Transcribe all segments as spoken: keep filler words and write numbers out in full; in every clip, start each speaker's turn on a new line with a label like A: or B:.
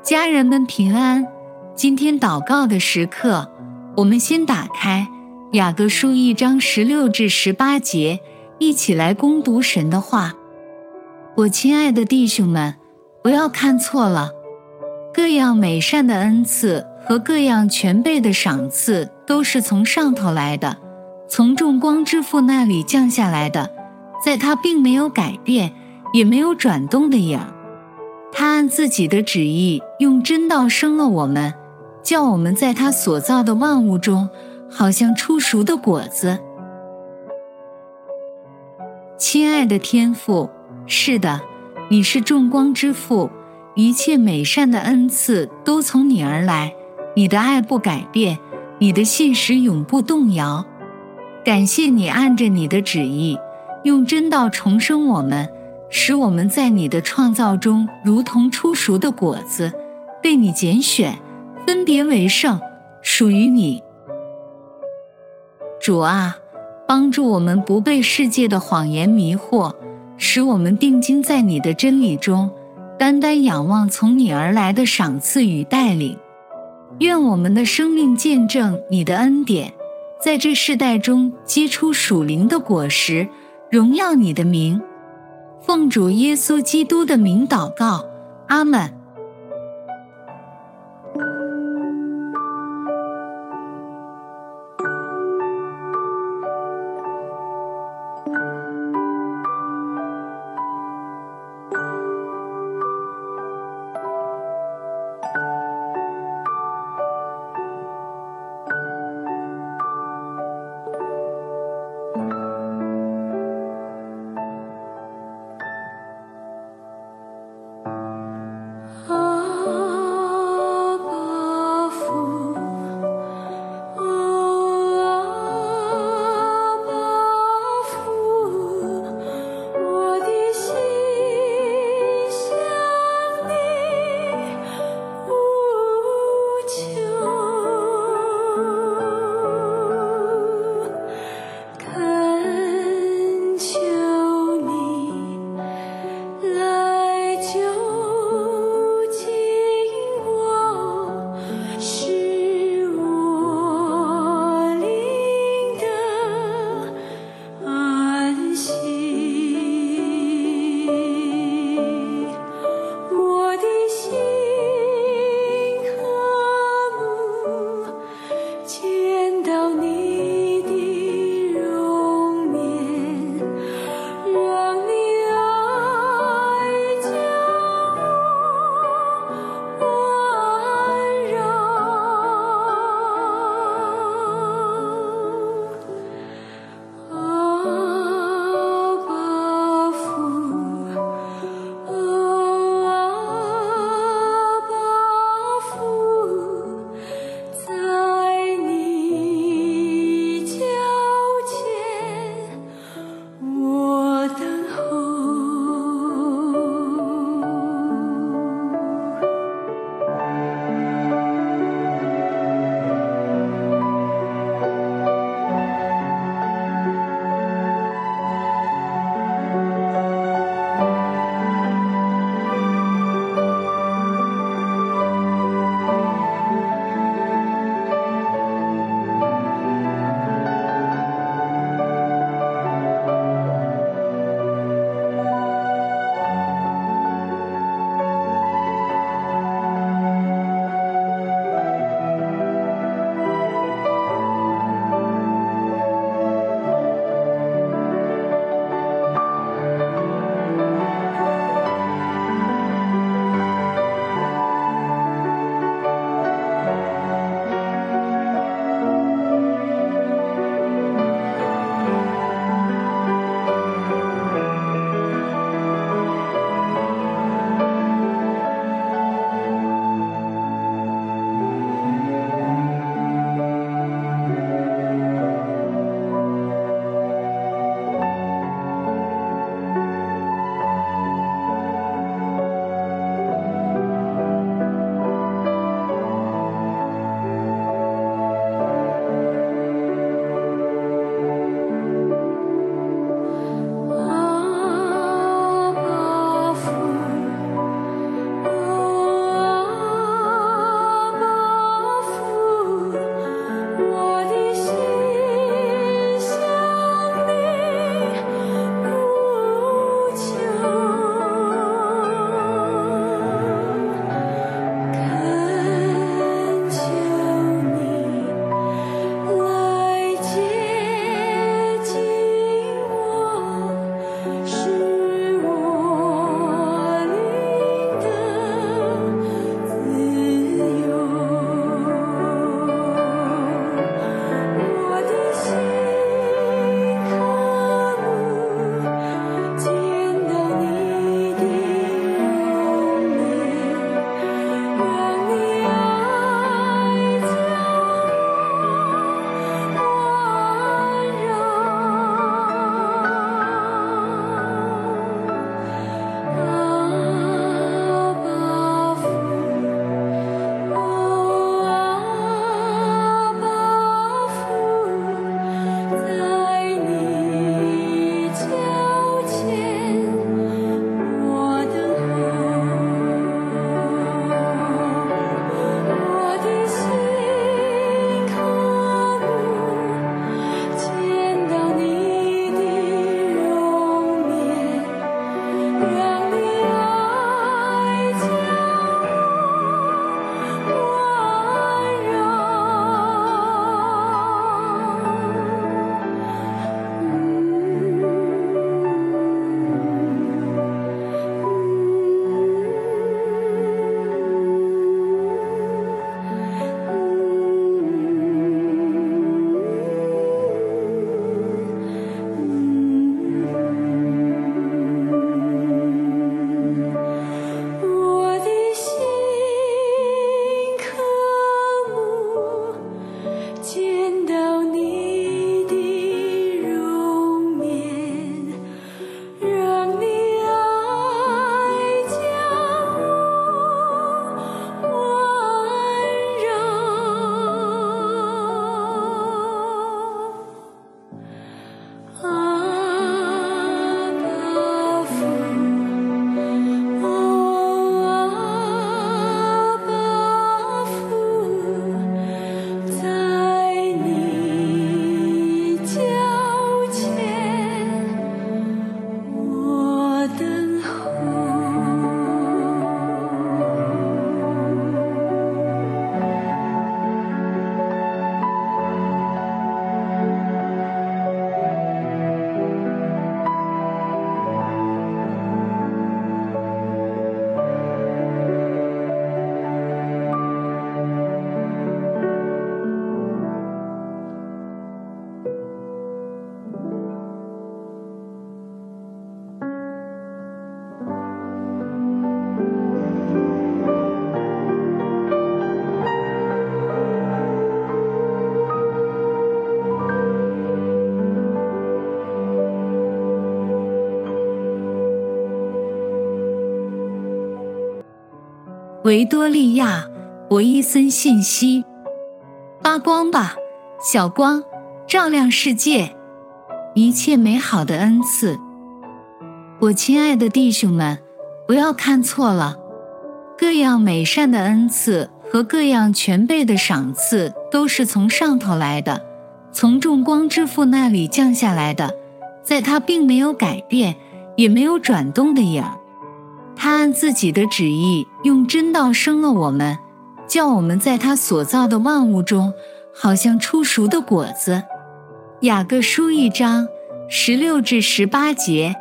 A: 家人们平安。今天祷告的时刻，我们先打开雅各书一章十六至十八节，一起来攻读神的话。我亲爱的弟兄们，不要看错了，各样美善的恩赐和各样全备的赏赐都是从上头来的，从众光之父那里降下来的，在他并没有改变，也没有转动的影。他按自己的旨意用真道生了我们，叫我们在他所造的万物中好像初熟的果子。亲爱的天父，是的，你是众光之父，一切美善的恩赐都从你而来，你的爱不改变，你的信实永不动摇。感谢你按着你的旨意用真道重生我们，使我们在你的创造中如同初熟的果子，被你拣选，分别为圣，属于你。主啊，帮助我们不被世界的谎言迷惑，使我们定睛在你的真理中，单单仰望从你而来的赏赐与带领。愿我们的生命见证你的恩典，在这世代中结出属灵的果实，荣耀你的名。奉主耶稣基督的名祷告，阿们。 维多利亚·博伊森信息。发光吧，小光，照亮世界，一切美好的恩赐。我亲爱的弟兄们，不要看错了，各样美善的恩赐和各样全备的赏赐都是从上头来的，从众光之父那里降下来的，在他并没有改变，也没有转动的影儿。他按自己的旨意用真道生了我们，叫我们在他所造的万物中好像初熟的果子。雅各书一章十六至十八节。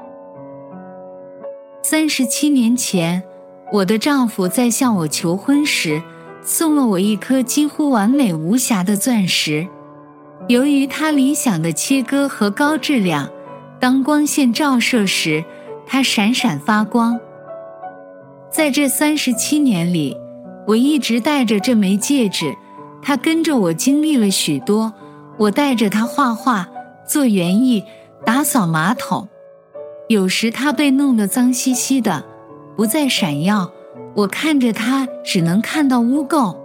A: 三十七年前，我的丈夫在向我求婚时，送了我一颗几乎完美无瑕的钻石。由于它理想的切割和高质量，当光线照射时，它闪闪发光。在这三十七年里，我一直戴着这枚戒指，它跟着我经历了许多。我带着它画画、做园艺、打扫马桶。有时它被弄得脏兮兮的，不再闪耀，我看着它只能看到污垢。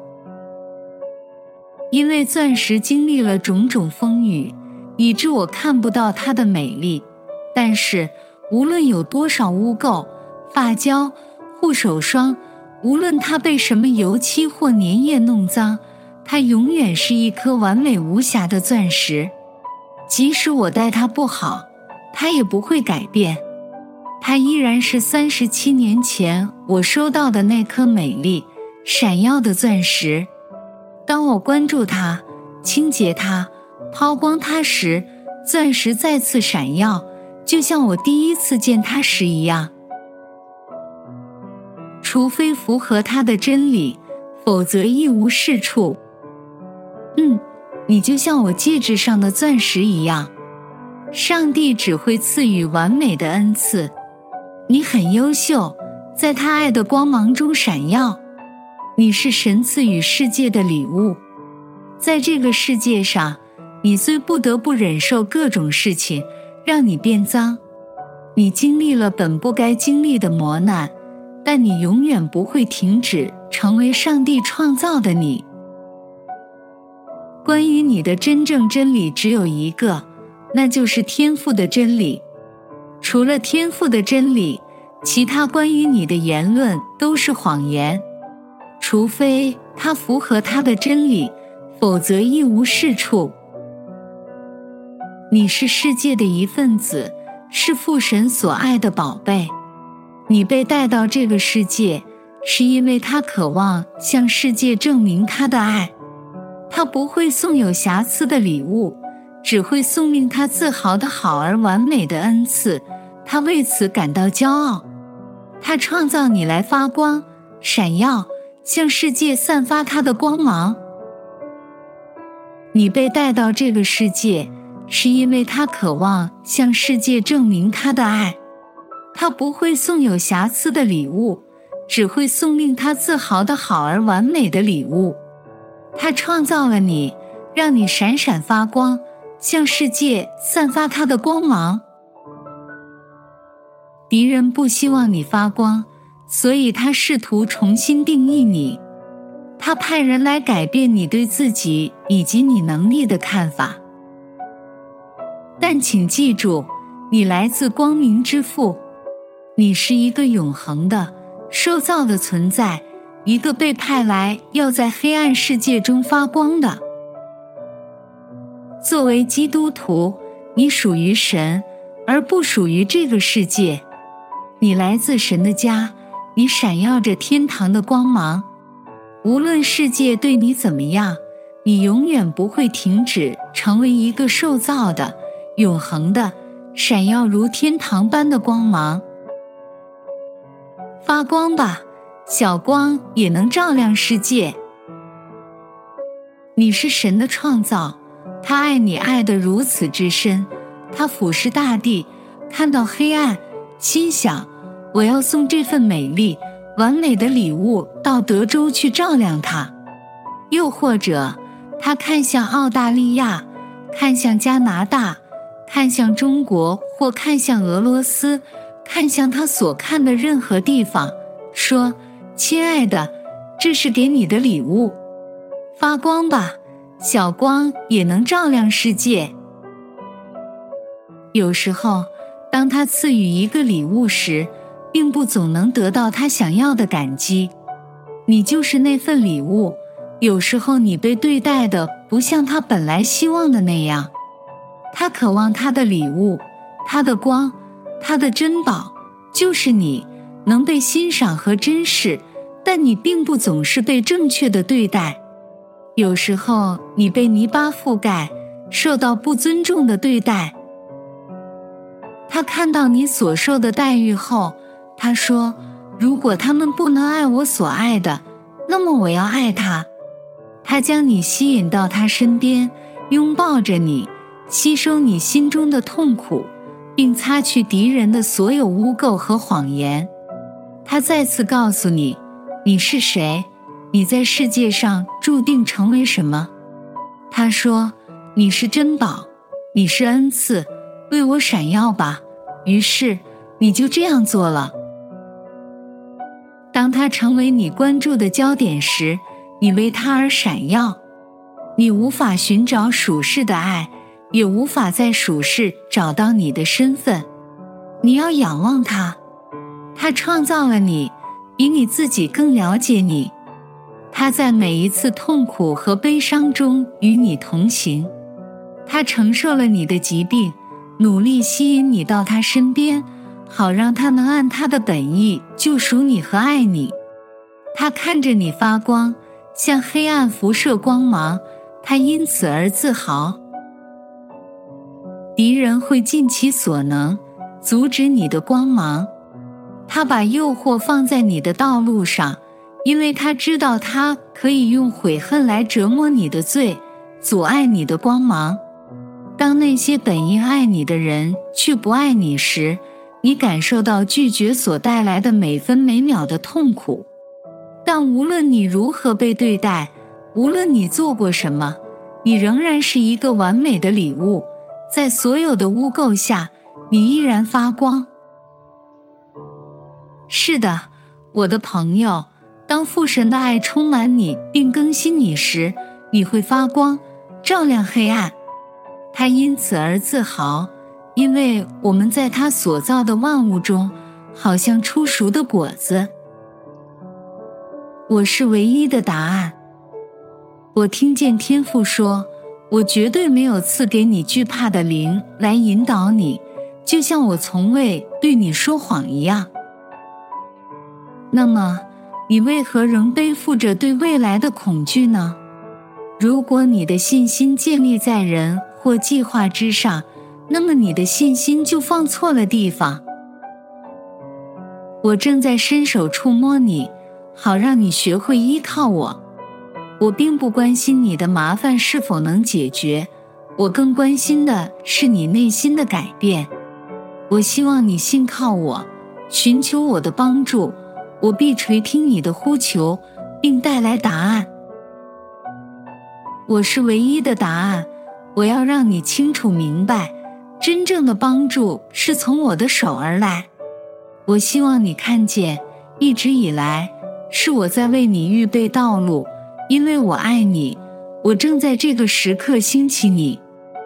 A: 因为钻石经历了种种风雨，以致我看不到它的美丽。但是无论有多少污垢、发胶、护手霜，无论它被什么油漆或粘液弄脏，它永远是一颗完美无瑕的钻石。即使我待它不好，它也不会改变，它依然是三十七年前我收到的那颗美丽、闪耀的钻石。当我关注它、清洁它、抛光它时，钻石再次闪耀，就像我第一次见它时一样。除非符合它的真理，否则一无是处。嗯，你就像我戒指上的钻石一样。上帝只会赐予完美的恩赐。你很优秀，在他爱的光芒中闪耀。你是神赐予世界的礼物。在这个世界上，你虽不得不忍受各种事情，让你变脏，你经历了本不该经历的磨难，但你永远不会停止成为上帝创造的你。关于你的真正真理只有一个，那就是天父的真理。除了天父的真理，其他关于你的言论都是谎言。除非它符合他的真理，否则一无是处。你是世界的一份子，是父神所爱的宝贝。你被带到这个世界，是因为他渴望向世界证明他的爱。他不会送有瑕疵的礼物，只会送令他自豪的好而完美的恩赐。他为此感到骄傲。他创造你来发光、闪耀，向世界散发他的光芒。你被带到这个世界，是因为他渴望向世界证明他的爱。他不会送有瑕疵的礼物，只会送令他自豪的好而完美的礼物。他创造了你，让你闪闪发光，向世界散发他的光芒。敌人不希望你发光，所以他试图重新定义你。他派人来改变你对自己以及你能力的看法。但请记住，你来自光明之父，你是一个永恒的、受造的存在，一个被派来要在黑暗世界中发光的。作为基督徒，你属于神，而不属于这个世界。你来自神的家，你闪耀着天堂的光芒。无论世界对你怎么样，你永远不会停止成为一个受造的、永恒的、闪耀如天堂般的光芒。发光吧，小光也能照亮世界。你是神的创造，他爱你爱得如此之深，他俯视大地，看到黑暗，心想，我要送这份美丽、完美的礼物到德州去照亮它。又或者，他看向澳大利亚，看向加拿大，看向中国，或看向俄罗斯，看向他所看的任何地方，说， 亲爱的，这是给你的礼物，发光吧，小光也能照亮世界。有时候，当他赐予一个礼物时，并不总能得到他想要的感激。你就是那份礼物，有时候你被对待的不像他本来希望的那样。他渴望他的礼物，他的光，他的珍宝，就是你，能被欣赏和珍视，但你并不总是被正确的对待。有时候你被泥巴覆盖，受到不尊重的对待。他看到你所受的待遇后，他说，如果他们不能爱我所爱的，那么我要爱他。他将你吸引到他身边，拥抱着你，吸收你心中的痛苦，并擦去敌人的所有污垢和谎言。他再次告诉你，你是谁，你在世界上注定成为什么。他说，你是珍宝，你是恩赐，为我闪耀吧。于是你就这样做了。当他成为你关注的焦点时，你为他而闪耀。你无法寻找属世的爱，也无法在属世找到你的身份。你要仰望他，他创造了你，比你自己更了解你。他在每一次痛苦和悲伤中与你同行。他承受了你的疾病，努力吸引你到他身边，好让他能按他的本意救赎你和爱你。他看着你发光，向黑暗辐射光芒，他因此而自豪。敌人会尽其所能阻止你的光芒，他把诱惑放在你的道路上，因为他知道他可以用悔恨来折磨你的罪，阻碍你的光芒。当那些本应爱你的人却不爱你时，你感受到拒绝所带来的每分每秒的痛苦。但无论你如何被对待，无论你做过什么，你仍然是一个完美的礼物，在所有的污垢下，你依然发光。是的，我的朋友，当父神的爱充满你并更新你时，你会发光，照亮黑暗。他因此而自豪，因为我们在他所造的万物中，好像初熟的果子。我是唯一的答案。我听见天父说，我绝对没有赐给你惧怕的灵来引导你，就像我从未对你说谎一样。那么，你为何仍背负着对未来的恐惧呢？如果你的信心建立在人或计划之上，那么你的信心就放错了地方。我正在伸手触摸你，好让你学会依靠我。我并不关心你的麻烦是否能解决，我更关心的是你内心的改变。我希望你信靠我，寻求我的帮助，我必垂听你的呼求，并带来答案。我是唯一的答案，我要让你清楚明白，真正的帮助是从我的手而来。我希望你看见，一直以来，是我在为你预备道路，因为我爱你，我正在这个时刻兴起你。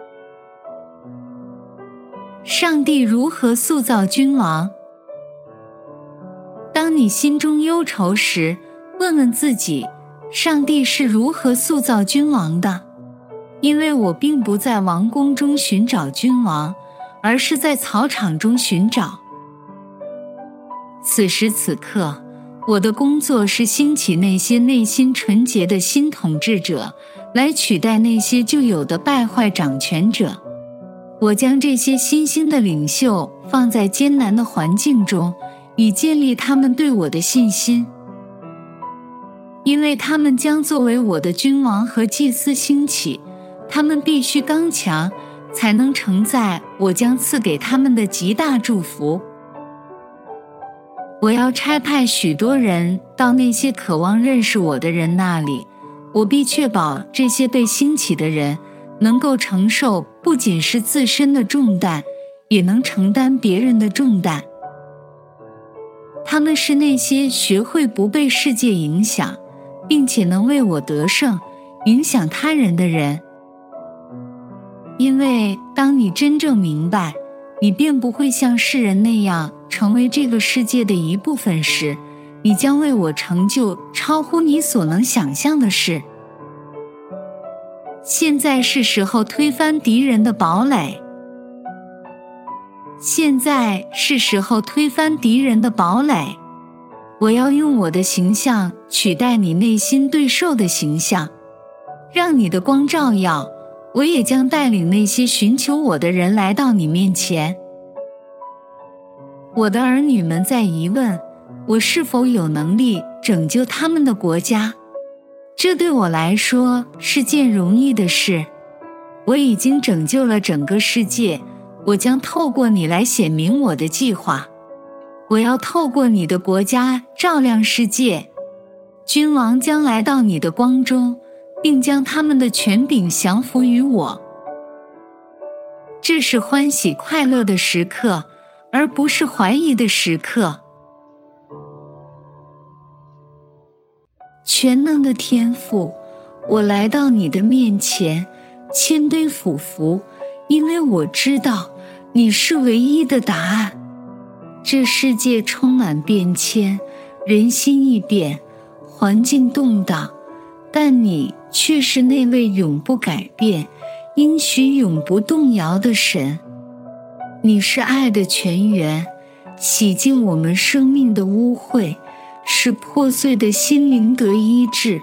A: 上帝如何塑造君王？当你心中忧愁时，问问自己，上帝是如何塑造君王的？因为我并不在王宫中寻找君王，而是在草场中寻找。此时此刻，我的工作是兴起那些内心纯洁的新统治者，来取代那些旧有的败坏掌权者。我将这些新兴的领袖放在艰难的环境中，以建立他们对我的信心。因为他们将作为我的君王和祭司兴起，他们必须刚强，才能承载我将赐给他们的极大祝福。我要差派许多人到那些渴望认识我的人那里，我必确保这些被兴起的人能够承受不仅是自身的重担，也能承担别人的重担。他他们是那些学会不被世界影响，并且能为我得胜，影响他人的人。因为当你真正明白，你便不会像世人那样成为这个世界的一部分时，你将为我成就超乎你所能想象的事。现在是时候推翻敌人的堡垒。现在是时候推翻敌人的堡垒。我要用我的形象取代你内心对兽的形象，让你的光照耀。我也将带领那些寻求我的人来到你面前。我的儿女们在疑问，我是否有能力拯救他们的国家？这对我来说是件容易的事。我已经拯救了整个世界，我将透过你来显明我的计划。我要透过你的国家照亮世界。君王将来到你的光中，并将他们的权柄降服于我。这是欢喜快乐的时刻，而不是怀疑的时刻。全能的天父，我来到你的面前，谦卑俯伏，因为我知道你是唯一的答案。这世界充满变迁，人心易变，环境动荡，但你却是那位永不改变、应许永不动摇的神。你是爱的泉源，洗净我们生命的污秽，使破碎的心灵得医治。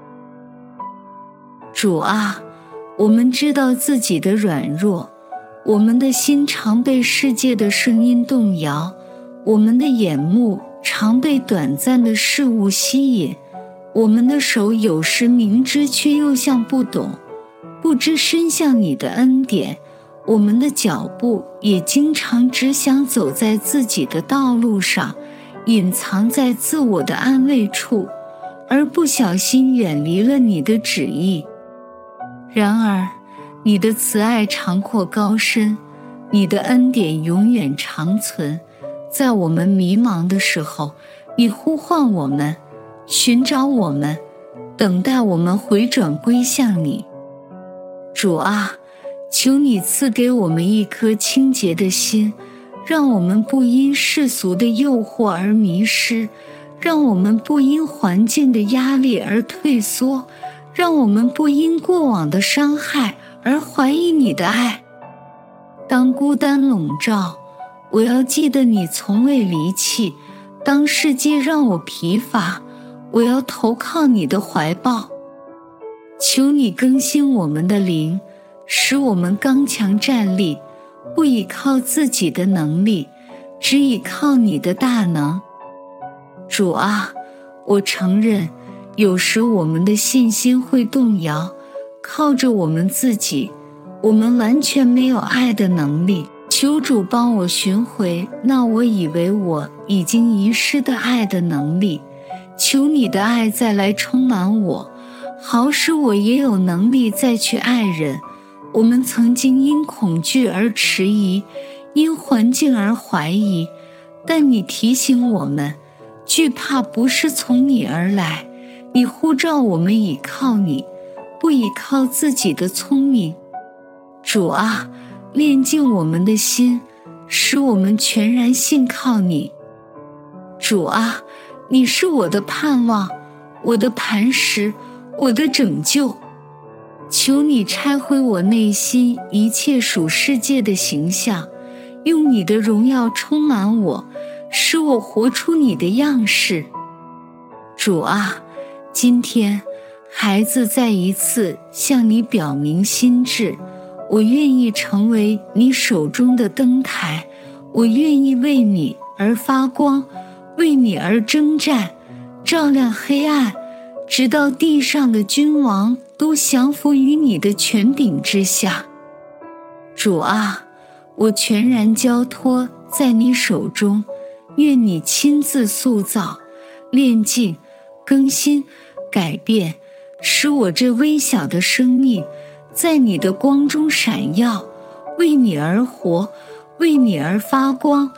A: 主啊，我们知道自己的软弱，我们的心常被世界的声音动摇，我们的眼目常被短暂的事物吸引，我们的手有时明知却又像不懂，不知伸向你的恩典，我们的脚步也经常只想走在自己的道路上，隐藏在自我的安慰处，而不小心远离了你的旨意。然而，你的慈爱长阔高深，你的恩典永远长存。在我们迷茫的时候，你呼唤我们，寻找我们，等待我们回转归向你。主啊，求你赐给我们一颗清洁的心，让我们不因世俗的诱惑而迷失，让我们不因环境的压力而退缩，让我们不因过往的伤害而怀疑你的爱。当孤单笼罩，我要记得你从未离弃；当世界让我疲乏，我要投靠你的怀抱。求你更新我们的灵，使我们刚强站立，不依靠自己的能力，只依靠你的大能。主啊，我承认，有时我们的信心会动摇，靠着我们自己，我们完全没有爱的能力。求主帮我寻回那我以为我已经遗失的爱的能力，求你的爱再来充满我，好使我也有能力再去爱人。我们曾经因恐惧而迟疑，因环境而怀疑，但你提醒我们，惧怕不是从你而来，你呼召我们倚靠你，不倚靠自己的聪明。主啊，炼净我们的心，使我们全然信靠你。主啊，你是我的盼望，我的磐石，我的拯救。求你拆毁我内心一切属世界的形象，用你的荣耀充满我，使我活出你的样式。主啊，今天孩子再一次向你表明心志，我愿意成为你手中的灯台，我愿意为你而发光，为你而征战，照亮黑暗，直到地上的君王都降服于你的权柄之下。主啊，我全然交托在你手中，愿你亲自塑造、炼净、更新、改变，使我这微小的生命在你的光中闪耀，为你而活，为你而发光，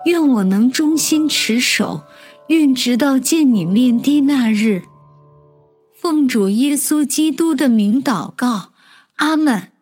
A: 愿我能忠心持守，愿直到见你面的那日。奉主耶稣基督的名祷告，阿们。